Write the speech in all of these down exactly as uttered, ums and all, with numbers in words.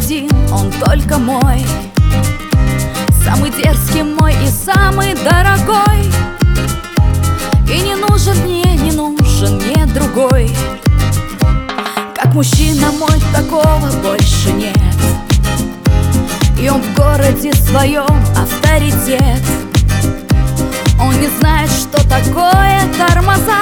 один, он только мой. Самый дерзкий мой и самый дорогой. И не нужен мне, не нужен мне другой. Как мужчина мой, такого больше нет. И он в городе своем авторитет. Он не знает, что такое тормоза.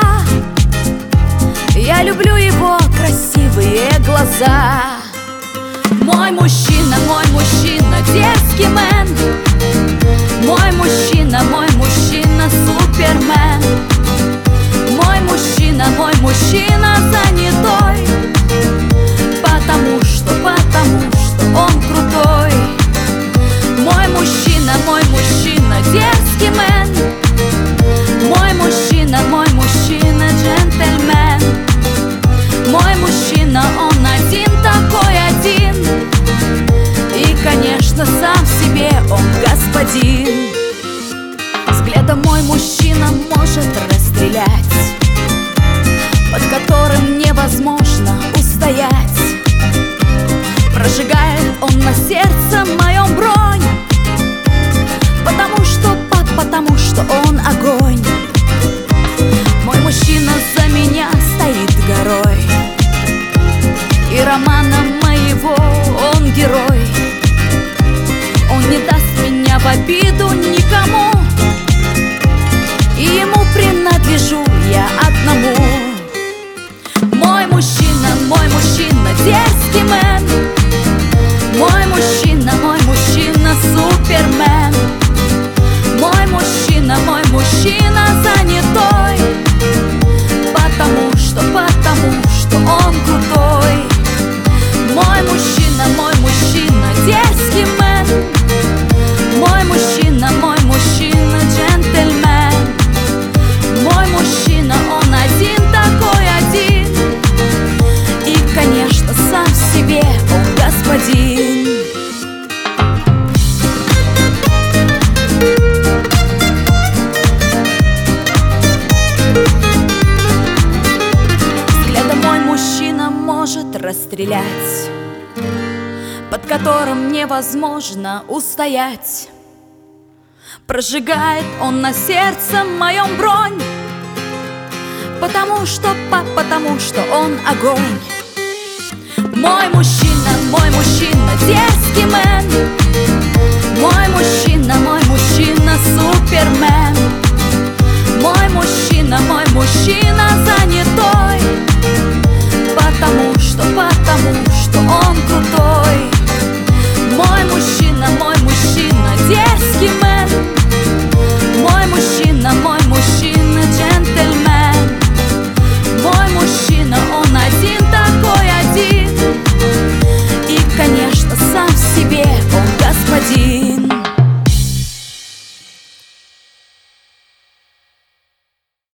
Я люблю его красивые глаза. Мой мужчина, мой мужчина, дерзкий мэн. Мой мужчина, мой мужчина, супермен. Мой мужчина, мой мужчина занятой. Потому что, потому что он крутой. Мой мужчина, мой мужчина, дерзкий мэн. Мой мужчина, мой мужчина, джентльмен. Мой мужчина, он один, такой один. И, конечно, сам себе он господин. Взглядом мой мужчина может расстрелять, под которым невозможно устоять. Прожигает он на сердце моем бронь. Потому что, потому что он огонь. Мой мужчина за меня стоит горой. И романа моего он герой. Он не даст меня в обиду никому. И ему принадлежу я одному. Мой мужчина, мой мужчина, дерзкий мэн. Мой мужчина, мой мужчина, супермен. Мой мужчина, мой мужчина занятой. Потому что, потому что он крутой. Мой мужчина, мой мужчина, дерзкий мэн. Мой мужчина, мой мужчина, джентльмен. Мой мужчина, он один, такой один. И, конечно, сам себе он господин. Взглядом мой мужчина может расстрелять, под которым невозможно устоять. Прожигает он на сердце моем бронь. Потому что, потому что он огонь. Мой мужчина, мой мужчина, дерзкий.